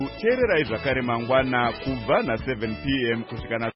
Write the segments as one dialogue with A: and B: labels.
A: Tererai zvakare mangwana kubva na 7 p.m. kusvikana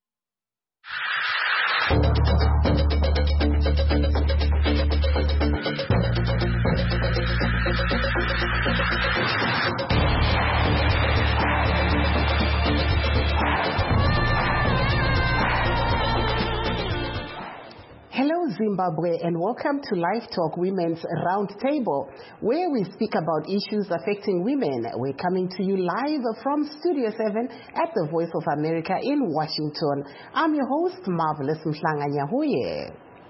B: Hello Zimbabwe and welcome to Live Talk Women's Roundtable, where we speak about issues affecting women. We're coming to you live from Studio 7 at the Voice of America in Washington. I'm your host, Marvelous Mhlanga-Nyahuye.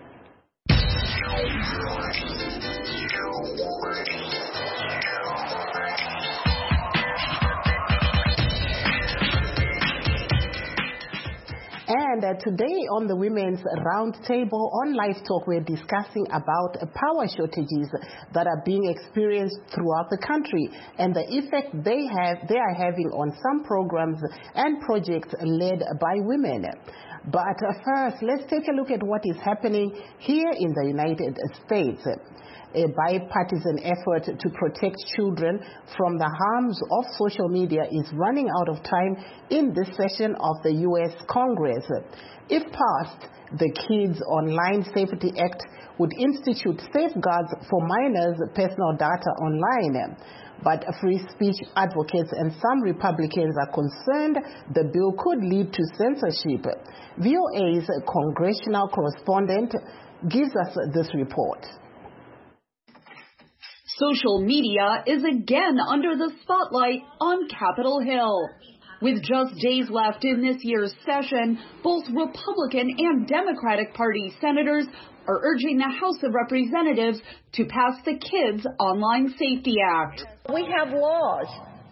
B: And today on the Women's Roundtable on Live Talk, we're discussing about power shortages that are being experienced throughout the country and the effect they are having on some programs and projects led by women. But first, let's take a look at what is happening here in the United States. A bipartisan effort to protect children from the harms of social media is running out of time in this session of the U.S. Congress. If passed, the Kids Online Safety Act would institute safeguards for minors' personal data online. But free speech advocates and some Republicans are concerned the bill could lead to censorship. VOA's congressional correspondent gives us this report.
C: Social media is again under the spotlight on Capitol Hill. With just days left in this year's session, both Republican and Democratic Party senators are urging the House of Representatives to pass the Kids Online Safety Act.
D: We have laws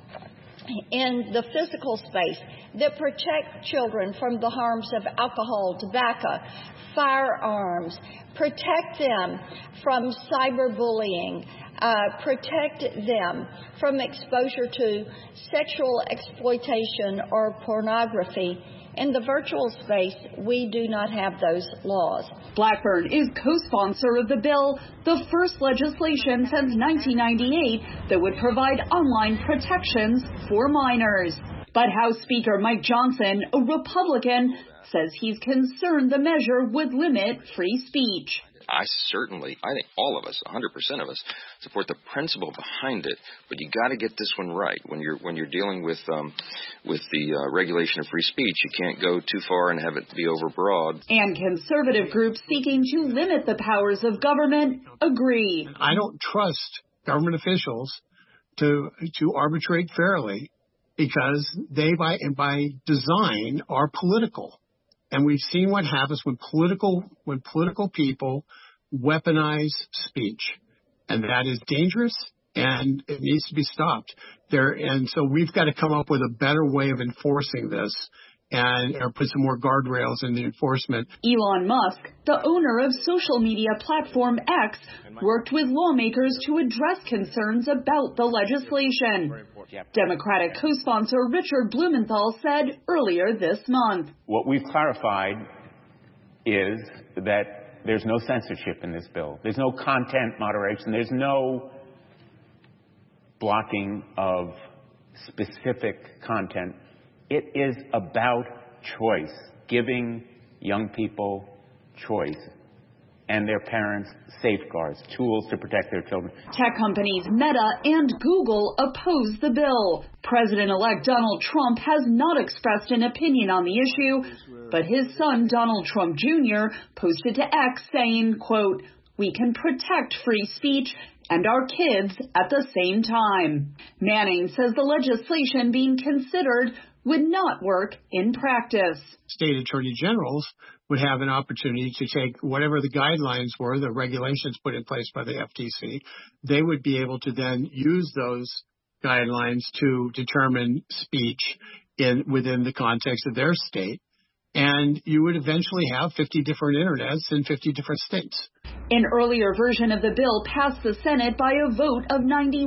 D: in the physical space that protect children from the harms of alcohol, tobacco, firearms, protect them from cyberbullying, protect them from exposure to sexual exploitation or pornography. In the virtual space, we do not have those laws.
C: Blackburn is co-sponsor of the bill, the first legislation since 1998 that would provide online protections for minors. But House Speaker Mike Johnson, a Republican, says he's concerned the measure would limit free speech.
E: I think all of us, 100% of us, support the principle behind it, but you got to get this one right. When you're dealing with the regulation of free speech, you can't go too far and have it be overbroad.
C: And conservative groups seeking to limit the powers of government agree.
F: I don't trust government officials to arbitrate fairly because they, by design, are political. And we've seen what happens when political people weaponize speech. And that is dangerous, and it needs to be stopped. And so we've got to come up with a better way of enforcing this or put some more guardrails in the enforcement.
C: Elon Musk, the owner of social media platform X, worked with lawmakers to address concerns about the legislation. Democratic co-sponsor Richard Blumenthal said earlier this month.
G: What we've clarified is that there's no censorship in this bill. There's no content moderation. There's no blocking of specific content. It is about choice, giving young people choice and their parents safeguards, tools to protect their children.
C: Tech companies Meta and Google oppose the bill. President-elect Donald Trump has not expressed an opinion on the issue, but his son Donald Trump Jr. posted to X saying, quote, "We can protect free speech and our kids at the same time." Manning says the legislation being considered would not work in practice.
F: State attorney generals would have an opportunity to take whatever the guidelines were, the regulations put in place by the FTC. They would be able to then use those guidelines to determine speech within the context of their state. And you would eventually have 50 different internets in 50 different states.
C: An earlier version of the bill passed the Senate by a vote of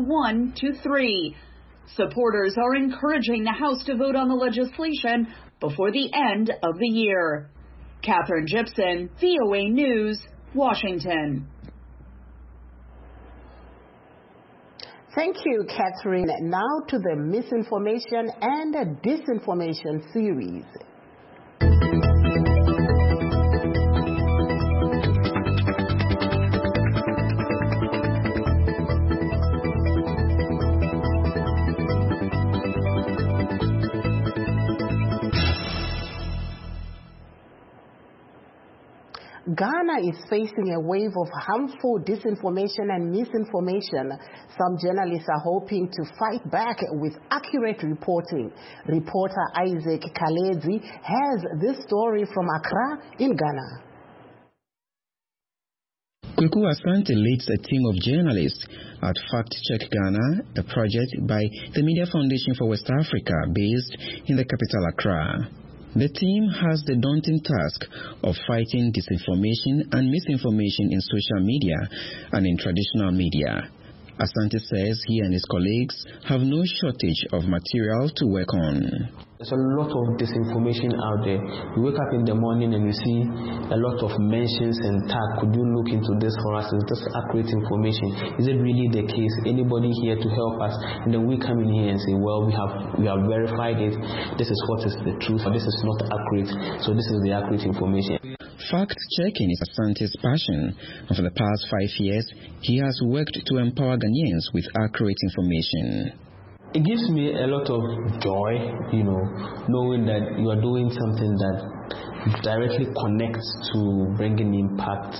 C: 91-3. Supporters are encouraging the House to vote on the legislation before the end of the year. Catherine Gibson, VOA News, Washington.
B: Thank you, Catherine. Now to the misinformation and disinformation series. Ghana is facing a wave of harmful disinformation and misinformation. Some journalists are hoping to fight back with accurate reporting. Reporter Isaac Kalezi has this story from Accra in Ghana.
H: Kweku Asante leads a team of journalists at Fact Check Ghana, a project by the Media Foundation for West Africa based in the capital Accra. The team has the daunting task of fighting disinformation and misinformation in social media and in traditional media. Asante says he and his colleagues have no shortage of material to work on.
I: There's a lot of disinformation out there. You wake up in the morning and you see a lot of mentions and tag. Could you look into this for us? Is this accurate information? Is it really the case? Anybody here to help us? And then we come in here and say, well, we have verified it. This is what is the truth. This is not accurate. So this is the accurate information.
H: Fact-checking is Asante's passion, and for the past 5 years, he has worked to empower Ghanaians with accurate information.
I: It gives me a lot of joy, knowing that you are doing something that directly connects to bringing impact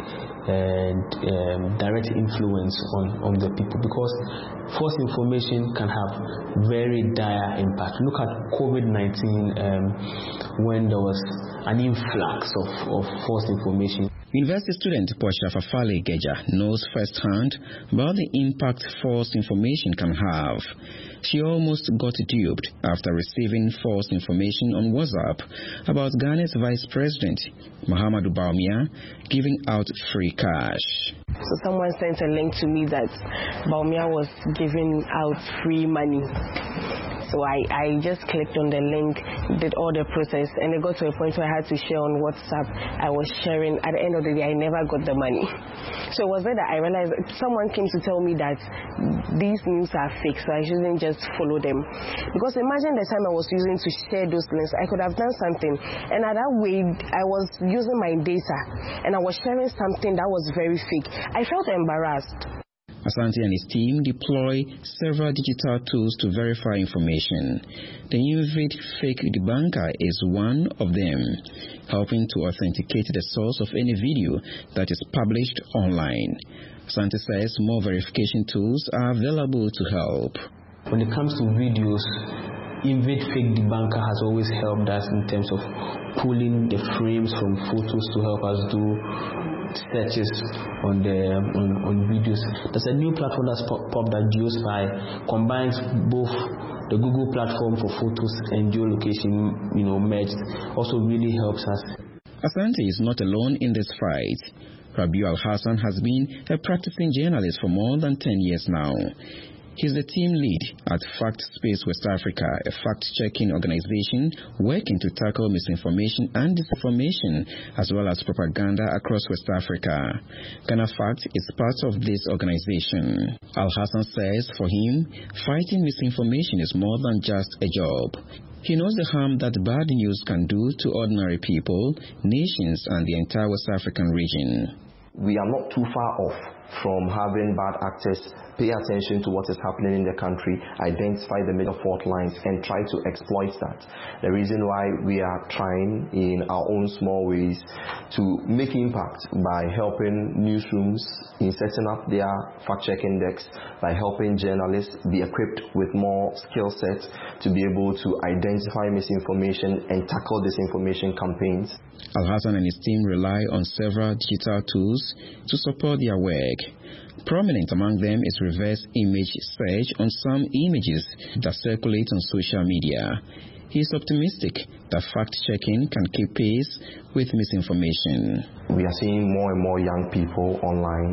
I: and direct influence on the people, because false information can have very dire impact. Look at COVID-19 when there was an influx of false information.
H: University student Portia Fafale Geja knows firsthand about the impact false information can have. She almost got duped after receiving false information on WhatsApp about Ghana's Vice President, Mahamudu Bawumia, giving out free cash.
J: So someone sent a link to me that Bawumia was giving out free money. So I just clicked on the link, did all the process, and it got to a point where I had to share on WhatsApp. I was sharing. At the end of the day, I never got the money. So it was there that I realized someone came to tell me that these news are fake, so I shouldn't just follow them. Because imagine the time I was using to share those links, I could have done something. And at that way, I was using my data, and I was sharing something that was very fake. I felt embarrassed.
H: Asante and his team deploy several digital tools to verify information. The Invid Fake Debunker is one of them, helping to authenticate the source of any video that is published online. Asante says more verification tools are available to help.
I: When it comes to videos, Invid Fake Debunker has always helped us in terms of pulling the frames from photos to help us do searches on videos. There's a new platform that's popped that Geospy combines both the Google platform for photos and geolocation, merged. Also really helps us.
H: Asante is not alone in this fight. Rabiu Al-Hassan has been a practicing journalist for more than 10 years now. He's the team lead at Fact Space West Africa, a fact-checking organization working to tackle misinformation and disinformation, as well as propaganda across West Africa. Ghana Fact is part of this organization. Al-Hassan says for him, fighting misinformation is more than just a job. He knows the harm that bad news can do to ordinary people, nations, and the entire West African region.
K: We are not too far off from having bad actors pay attention to what is happening in the country, identify the major fault lines, and try to exploit that. The reason why we are trying in our own small ways to make impact by helping newsrooms in setting up their fact-checking decks, by helping journalists be equipped with more skill sets to be able to identify misinformation and tackle disinformation campaigns.
H: Al-Hassan and his team rely on several digital tools to support their work. Prominent among them is reverse image search on some images that circulate on social media. He is optimistic that fact-checking can keep pace with misinformation.
K: We are seeing more and more young people online,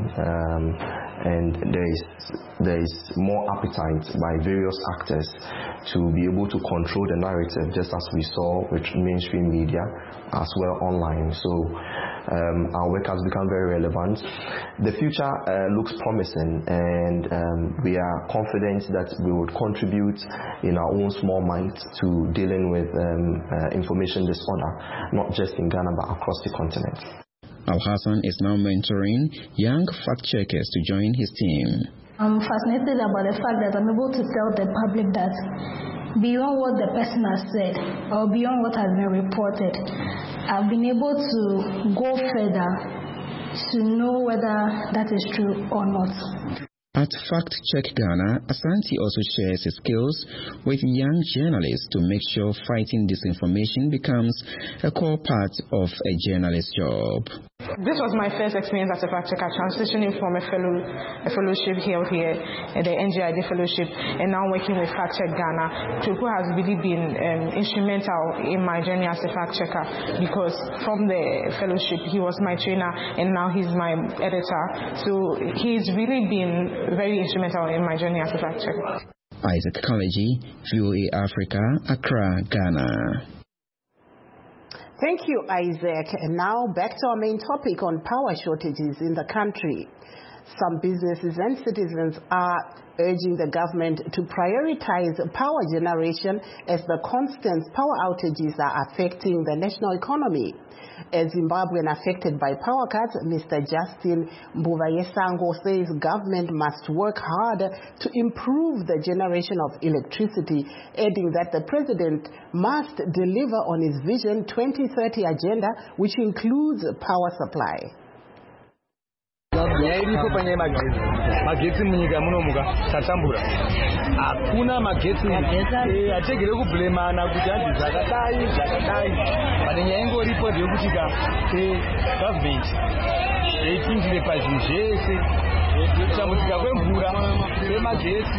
K: and there is more appetite by various actors to be able to control the narrative, just as we saw with mainstream media as well online. So our work has become very relevant. The future looks promising, and we are confident that we would contribute in our own small might to dealing with information disorder, not just in Ghana but across the continent.
H: Al-Hassan is now mentoring young fact-checkers to join his team.
L: I'm fascinated about the fact that I'm able to tell the public that beyond what the person has said or beyond what has been reported, I've been able to go further to know whether that is true or not.
H: At Fact Check Ghana, Asante also shares his skills with young journalists to make sure fighting disinformation becomes a core part of a journalist's job.
M: This was my first experience as a fact checker, transitioning from a fellowship held here, the NGID fellowship, and now working with Fact Check Ghana. Tuku has really been instrumental in my journey as a fact checker, because from the fellowship he was my trainer and now he's my editor. So he's really been very instrumental in my journey as a fact checker.
H: Isaac Kaleji, VOA Africa, Accra, Ghana.
B: Thank you, Isaac. And now back to our main topic on power shortages in the country. Some businesses and citizens are urging the government to prioritize power generation as the constant power outages are affecting the national economy. A Zimbabwean affected by power cuts, Mr. Justin Mbuvayesango says government must work hard to improve the generation of electricity, adding that the president must deliver on his Vision 2030 agenda, which includes power supply.
N: Yairiko panye magetsi munyika munomuka tatambura hakuna magetsi ategere kublemana kuti hanzi zvakadai pane nyaya ingoripo ndeyekuti government yeipindire pazvinhu zvese kutambudzika kwemvura kwemagetsi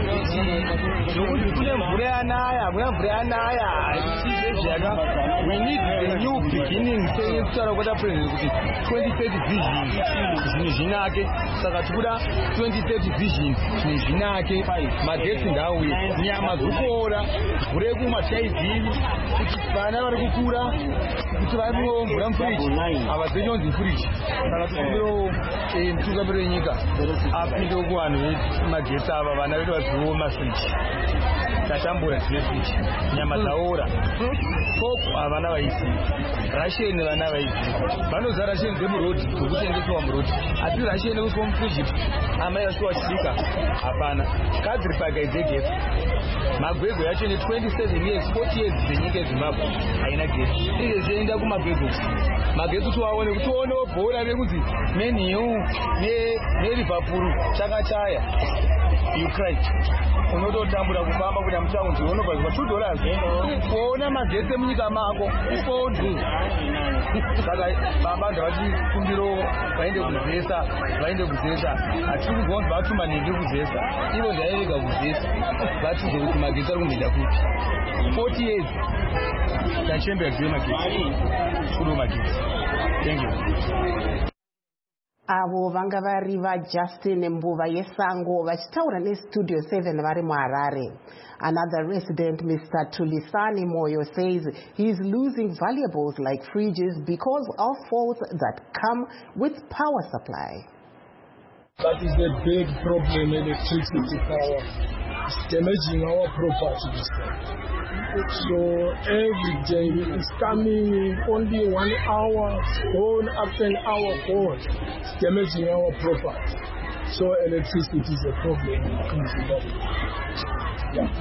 N: nokuti kune mvura yanaya hakuna mvura yanaya zvezviyaka we need a new beginning sekutaura kwata president kuti 2030 vision zvinhu zvinake saka tikuda 2030 vision zvinhu zvinake magetsi ndauye nyama dzokora mvura yekumwa taizivi kuti vana vari kukura kuti vaimwewo mvura mufiriji havazonyonzi mufiriji saka tikumbiro mutungamiriro wenyika apindewo kuvanhu vemagetsi ava vana vedu vazivewo mafiriji tatambura dzine firiji nyama dzaora foko havana vaiziva rasheni vana vaiziva vanoza rasheni dzemurodhi dzekutengesewa murodhi asi rasheni yekuswa mufiriji amai vasiwa chisika hapana kadhiri pagai dzegetsi magwegwe yacho ne27 years 40 years dzenyika yezimbabwe haina getsi izvezvi zvienda kumagwegwe magetsi tiwaone kuti tionewo bhora rekuti menhiu neliverpool chakachaya Ukraine unototambura kufamba kuda mutaundi unobva $2 kuona magetsi emunyika mako ufonzi saka baba ndavachikumbiro vaende kuzesa hatiri kuzonzi vatuma nenge kuzesa ivo ndairega kuzesa vatize kuti magetsi ari kumhenda kuti 40 years tachembera dzive magetsi kudo magetsi. Thank you.
B: Avo vanga vari vaJustin Mbuvayesango vachitaura neStudio 7 vari muHarare. Another resident, Mr. Tulisani Moyo, says he is losing valuables like fridges because of faults that come with power supply.
O: That is a big problem, electricity power. It's damaging our property. So every day it's coming in only 1 hour, gone after an hour, gone. It's damaging our property. So electricity is a problem in Zimbabwe. Yeah.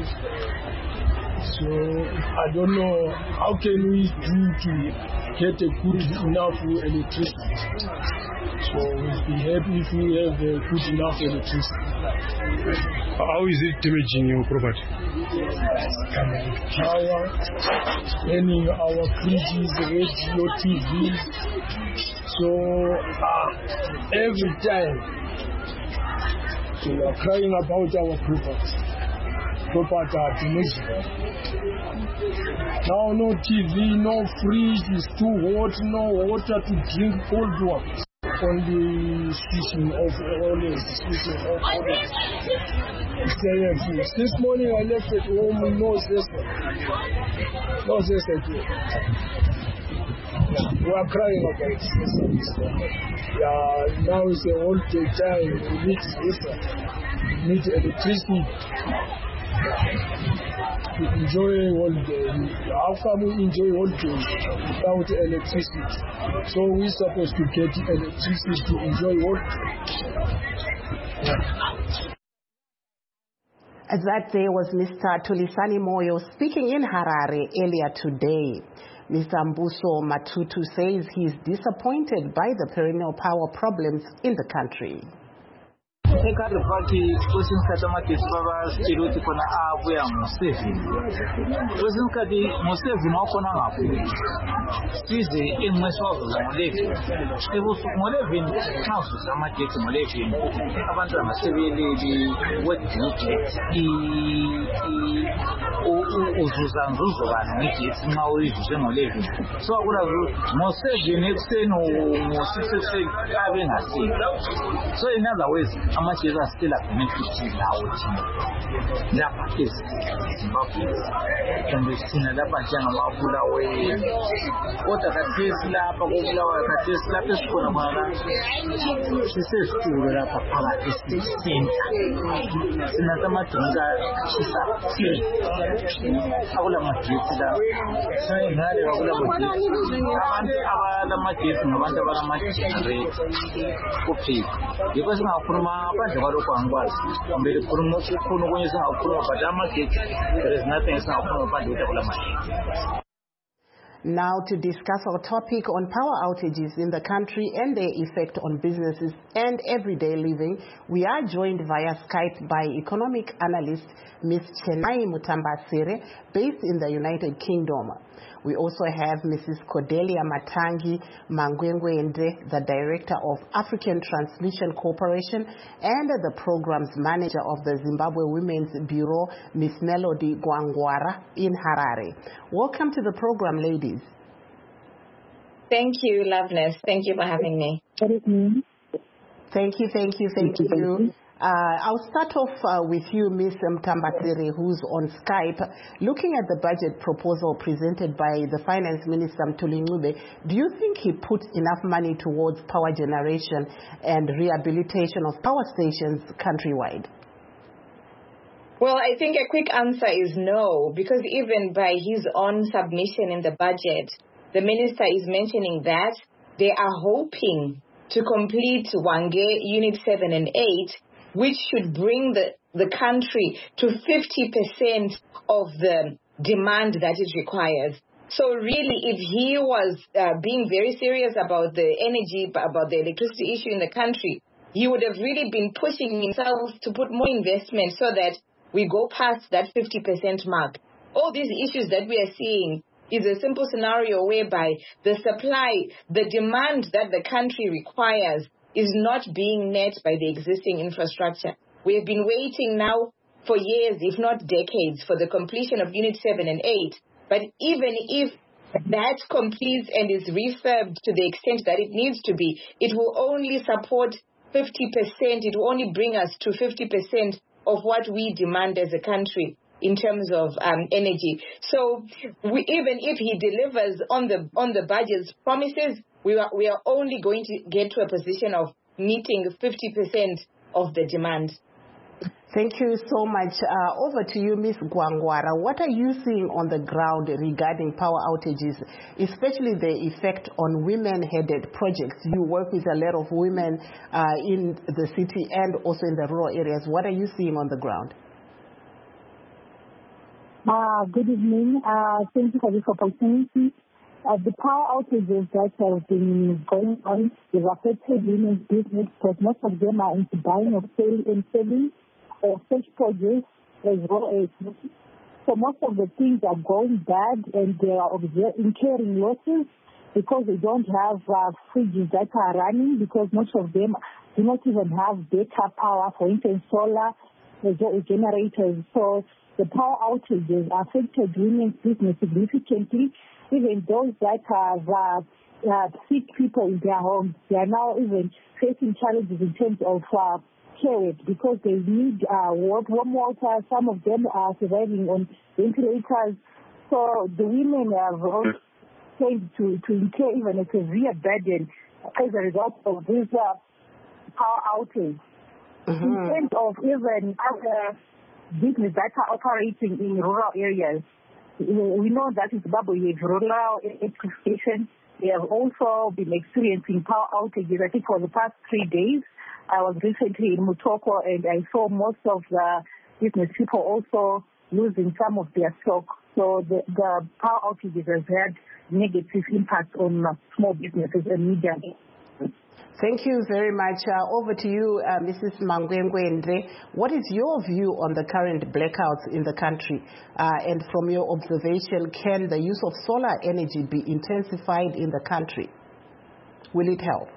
O: So I don't know how can we do to get a good enough electricity. So we'll be happy if we have a good enough electricity.
P: How is it damaging your property?
O: Power, spending our fridges, radio, TVs. So every time we are crying about our property. Property are damaged. Now no TV, no fridge, it's too hot, no water to drink, cold water. Only switching off, always switching off. This morning I left at home, no zesta. No zesta. We are crying about this. Now is the whole day time. We need this. We need electricity. To enjoy holiday. How come we enjoy holiday without electricity? So we're supposed to get electricity to enjoy holiday.
B: That day was Mr. Thulisani Moyo speaking in Harare earlier today. Mr. Mbuso Matutu says he is disappointed by the perennial power problems in the country.
Q: Eka rifati kusin kata makesi baba stiruti kona abu ya Museveni. Kusin kati Museveni wakona ngapu. Size imweswa vula Museveni. Ebu Museveni kausu sama kesi Museveni. Abantu amasebeli wetike uzuza nzuzo bana ngikesi nxa uyizuze Museveni. So akula Museveni kuseno Museveni abe ngasi. So in other ways much is still a community now. That is Zimbabwe. And we've seen a lot of Janga away. What a Tesla, Pagula, Tesla, she says to the Papa is the same. Senator Matunga, she's a tea. Aula Matista. Saying that Aula Matista, Navanda Matista, cookie. Because now from there is nothing
B: Now to discuss our topic on power outages in the country and their effect on businesses and everyday living, we are joined via Skype by economic analyst Ms. Chenai Mutambasire, based in the United Kingdom. We also have Mrs. Cordelia Matangi Mangwengwende, the Director of African Transmission Corporation, and the Programs Manager of the Zimbabwe Women's Bureau, Ms. Melody Gwangwara in Harare. Welcome to the program, ladies.
R: Thank you, Loveness. Thank you for having me.
B: Thank you. I'll start off with you, Ms. Mutambasire, who's on Skype. Looking at the budget proposal presented by the Finance Minister, Mthuli Ncube, do you think he put enough money towards power generation and rehabilitation of power stations countrywide?
R: Well, I think a quick answer is no, because even by his own submission in the budget, the minister is mentioning that they are hoping to complete Hwange Unit 7 and 8, which should bring the country to 50% of the demand that it requires. So really, if he was being very serious about the energy, about the electricity issue in the country, he would have really been pushing himself to put more investment so that we go past that 50% mark. All these issues that we are seeing is a simple scenario whereby the supply, the demand that the country requires is not being met by the existing infrastructure. We have been waiting now for years, if not decades, for the completion of Unit 7 and 8. But even if that completes and is refurbed to the extent that it needs to be, it will only support 50%. It will only bring us to 50% of what we demand as a country in terms of energy. So even if he delivers on the budget's promises, we are only going to get to a position of meeting 50% of the demand.
B: Thank you so much. Over to you, Ms. Gwangwara. What are you seeing on the ground regarding power outages, especially the effect on women-headed projects? You work with a lot of women in the city and also in the rural areas. What are you seeing on the ground?
S: Good evening. Thank you for this opportunity. The power outages that have been going on have affected women's business because most of them are into buying or selling fresh produce as well as. So most of the things are going bad and they are incurring losses because they don't have fridges that are running, because most of them do not even have backup power, for instance, solar generators. So the power outages affected women's business significantly. Even those that have sick people in their homes, they are now even facing challenges in terms of care because they need warm water. Some of them are surviving on ventilators. So the women have tend to incur even a severe burden as a result of this power outage. In terms of even other businesses that are operating in rural areas, we know that in Zimbabwe we have rural electrification. They have also been experiencing power outages, I think, for the past 3 days. I was recently in Mutoko and I saw most of the business people also losing some of their stock. So the power outages have had negative impact on small businesses and medium.
B: Thank you very much. Over to you, Mrs. Mangwengwendre. What is your view on the current blackouts in the country? And from your observation, can the use of solar energy be intensified in the country? Will it help?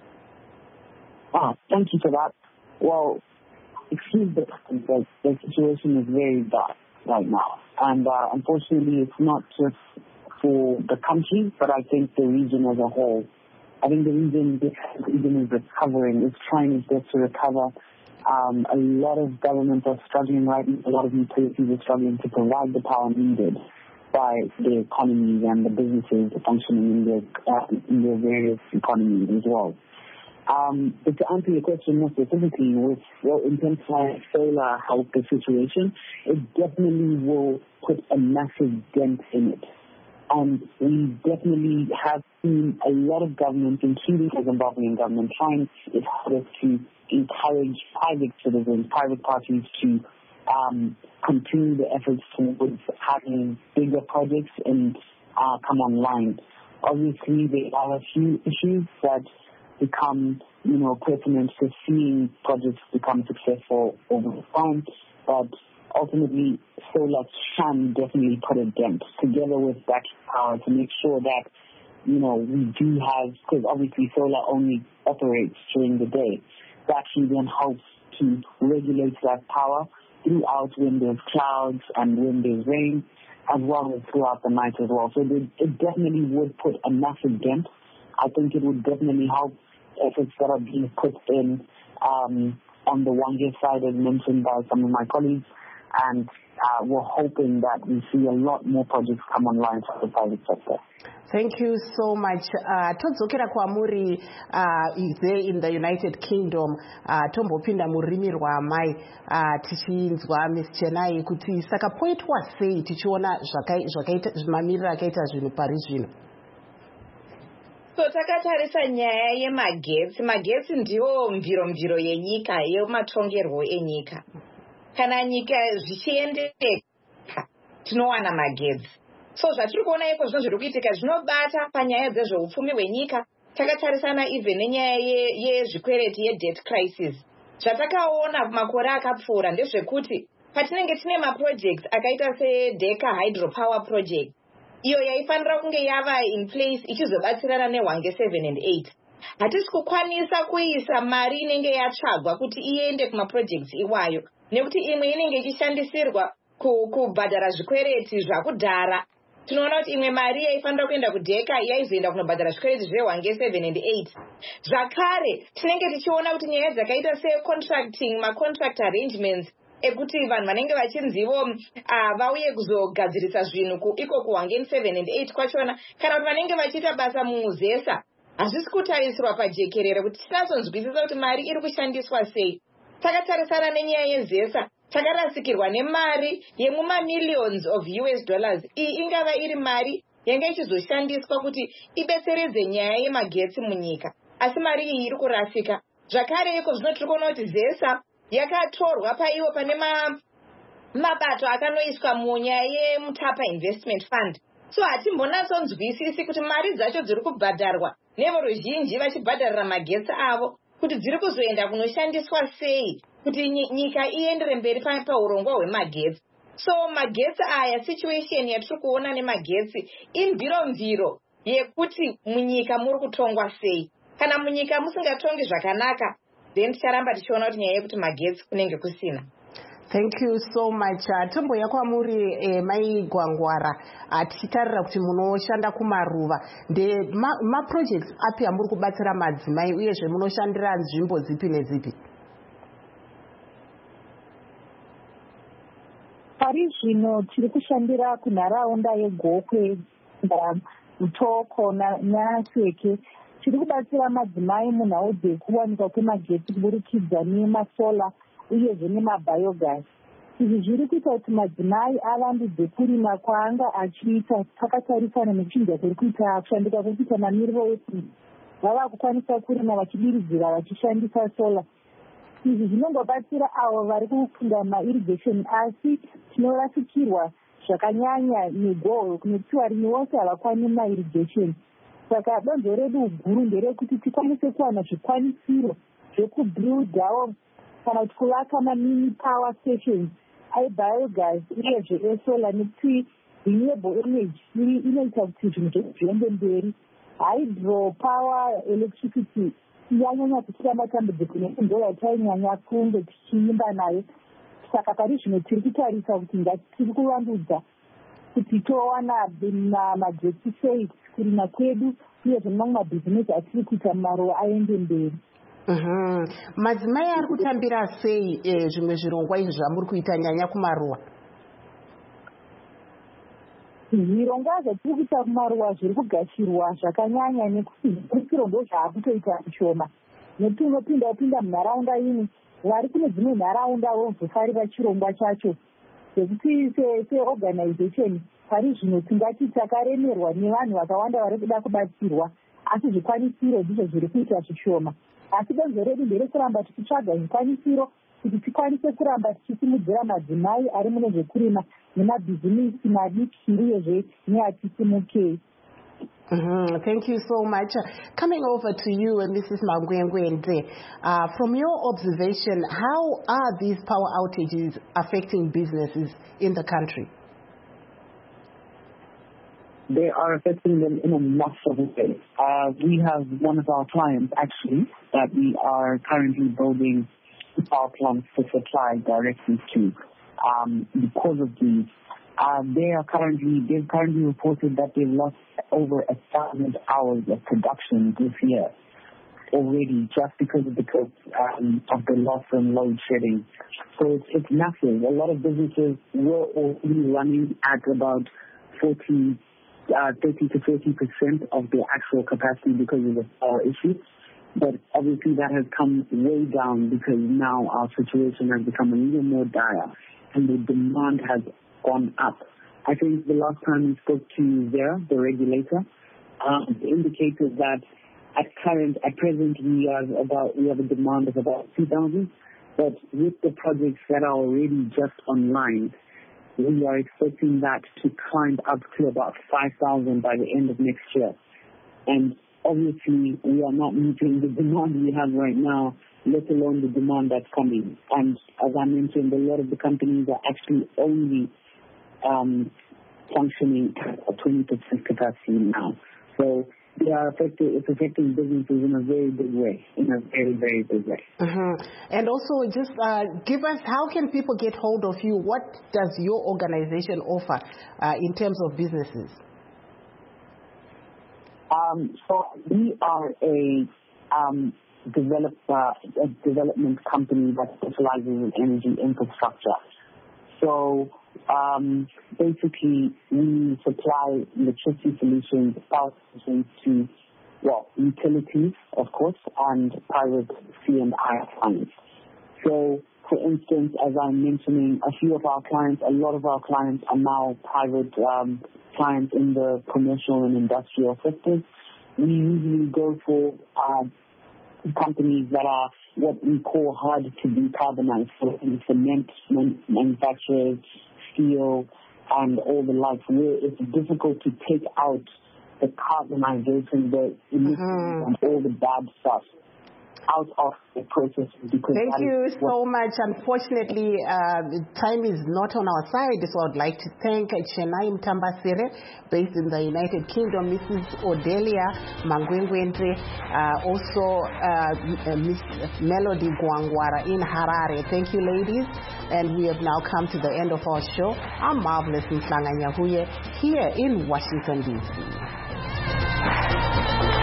T: Thank you for that. Well, excuse the situation is very dark right now. And unfortunately, it's not just for the country, but I think the region as a whole. I think the region is recovering, is trying its best to recover. A lot of governments are struggling right now. A lot of utilities are struggling to provide the power needed by the economies and the businesses functioning in their various economies as well. But to answer your question more specifically, with intensifying solar help the situation, it definitely will put a massive dent in it. And we definitely have seen a lot of governments, including the Zimbabwean government, trying its hardest to encourage private citizens, private parties to continue the efforts towards having bigger projects and come online. Obviously, there are a few issues that become, pertinent to seeing projects become successful over time, but ultimately, solar can definitely put a dent together with battery power to make sure that, we do have, because obviously solar only operates during the day. Battery then helps to regulate that power throughout when there's clouds and when there's rain, as well as throughout the night as well. So it definitely would put a massive dent. I think it would definitely help efforts that are being put in on the Hwange side, as mentioned by some of my colleagues. And we're hoping that we see a lot more projects come online for the private sector.
B: Thank you so much. Todzokera kwamuri there in the United Kingdom, tombopinda murimi rwamai tichinzwa Miss Chenai kuti saka poitwa sei tichiona zvakaita mamiriro akaita zvinhu pari zvino.
R: So takatarisa nyaya yemagetsi. Magetsi ndiwo mviro yenyika, yematongerwo enyika. Kana nyika zvichiendeka tinowana magetsi. So zvatiri kuona iko zvino zviri kuitika zvinobata panyaya dzezveupfumi hwenyika. Takatarisana even nenyaya yezvikwereti yedebt crisis. Zvatakaona makore akapfuura ndezvekuti patinenge tine maprojects akaita seDeka hydropower project, iyo yaifanira kunge yava in place ichizobatsirana neHwange 7 and 8. Hatisi kukwanisa kuisa mari inenge yatsvagwa kuti iende kumaprojects iwayo, nekuti imwe inenge ichishandisirwa kubhadhara zvikwereti zvakudhara. Tinoona kuti imwe mari yaifanira kuenda kuDeka yaizoenda kunobhadhara zvikwereti zveHwange 7 and 8. Zvakare tinenge tichiona kuti nyaya dzakaita secontracting, macontract arrangements ekuti vanhu vanenge vachinzivo vauye kuzogadzirisa zvinhu iko kuHwange 7 and 8 kwachona, kana kuti vanenge vachiita basa mumuzesa, hazvisi kutarisirwa pajekerere kuti tinatsonzwisisa kuti mari iri kushandiswa sei. Takatarisana nenyaya yezesa, takarasikirwa nemari yemumamillions of US dollars. Iyi ingava iri mari yanga ichizoshandiswa kuti ibetseredze nyaya yemagetsi munyika, asi mari iyi iri kurasika. Zvakare iko zvino tiri kuona kuti zesa yakatorwa paiwo pane mabato akanoiswa munyaya yeMutapa Investment Fund. So hatimbonatsonzwisisi kuti mari dzacho dziri kubhadharwa nevoruzhinji vachibhadharira magetsi avo kuti dziri kuzoenda kunoshandiswa sei kuti nyika iendere mberi paurongwa hwemagetsi. So magetsi aya, situation yatiri kuona nemagetsi imviro yekuti munyika muri kutongwa sei. Kana munyika musingatongi zvakanaka, then ticharamba tichiona kuti nyaya yekuti magetsi kunenge kusina.
B: Thank you so much. Tomboya kwamuri Mai Gwangwara, tichitarira kuti munoshanda kumaruva. Ma-projects api amuri kubatsira madzimai uyezve munoshandira nzvimbo dzipi nedzipi?
S: Pari zvino tiri kushandira kunharaunda yeGokwe utoko naseke chiri kubatsira madzimai munhau dzekuwanikwa kwemagetsi kuburikidza nemasola uyezve nemabiogas. Izvi zviri kuita kuti madzimai avandudze kurima kwaanga achiita pakatarisana nekuchinja kuri kuita kushandika kuri kuita mamiriro efu vava kukwanisa kurima vachidiridzira vachishandisa sola. Izvi zvinongobatsira avo vari kufunda mairrigation, asi tinorasikirwa zvakanyanya negohwe kunoti varimi vose havakwani mairrigation. Saka donzvo redu guru nderekuti tikwanise kuwana zvikwanisiro zvekubuildawo kana kuti kuvaka mamini power stations aibiogas uyezve esola, nekuti renewable energy inoita kuti zvinhu zviende mberi. Hydro power electricity yanyanya kuchira matambudziko nefundo yatainyanya kunge tichiimba nayo. Saka pari zvino tiri kutarisa kuti ngatiri kuvandudza kuti towana magetsi sei kurima kwedu uyezve mamwe mabhizinesi atiri kuita maruva aende mberi.
B: Madzimai ari kutambira sei zvimwe zvirongwa izvi zvamuri kuita nyanya kumaruva?
S: Zvirongwa zvatiri kuita kumaruva zviri kugashirwa zvakanyanya nekuti zvirongwa zvaakutoita zvishoma. Nekuti unopinda munharaunda ini vari kune dzimwe nharaunda vozofarira chirongwa chacho. Zvekuti seorganization pari zvino tingati takaremerwa nevanhu vakawanda vari kuda kubatsirwa, asi zvikwanisiro ndizvo zviri kuita zvishoma. Asi donzvo redu nderekuramba tichitsvaga zvikwanisiro kuti tikwanise kuramba tichisimudzira madzimai ari mune zvekurima nemabhizinisi madiki uyezve neatisimukei.
B: Thank you so much. Coming over to you, Mrs. Mangwengwende, from your observation, how are these power outages affecting businesses in the country?
T: They are affecting them in a massive way. We have one of our clients, actually, that we are currently building power plants to supply directly to. Because of these, they've currently reported that they've lost over 1,000 hours of production this year already, just because of the loss and load shedding. So it's massive. A lot of businesses were already running at about 30 to 40% of their actual capacity because of the power issue. But obviously that has come way down because now our situation has become a little more dire and the demand has gone up. I think the last time we spoke to Vera, the regulator, indicated that at present we have a demand of about 2,000, but with the projects that are already just online, we are expecting that to climb up to about 5,000 by the end of next year. And obviously we are not meeting the demand we have right now, let alone the demand that's coming. And as I mentioned, a lot of the companies are actually only functioning at a 20% capacity now. So it's affecting businesses in a very big way, in a very, very big way.
B: And also just give us, how can people get hold of you? What does your organization offer in terms of businesses?
T: So we are a development company that specializes in energy infrastructure. So basically, we supply electricity solutions, power solutions to, utilities, of course, and private C&I clients. So, for instance, as I'm mentioning, a lot of our clients are now private clients in the commercial and industrial sectors. We usually go for companies that are what we call hard to decarbonize, so cement manufacturers, steel, and all the like, where it's difficult to take out the carbonization, the emissions, and all the bad stuff out of the process.
B: Thank you so much. Unfortunately, time is not on our side, so I'd like to thank Chenai Mtambasire, based in the United Kingdom, Mrs. Odelia Mangwengwende, also Miss Melody Gwangwara in Harare. Thank you, ladies. And we have now come to the end of our show. I'm Marvelous Mhlanga Nyahuye here in Washington, D.C.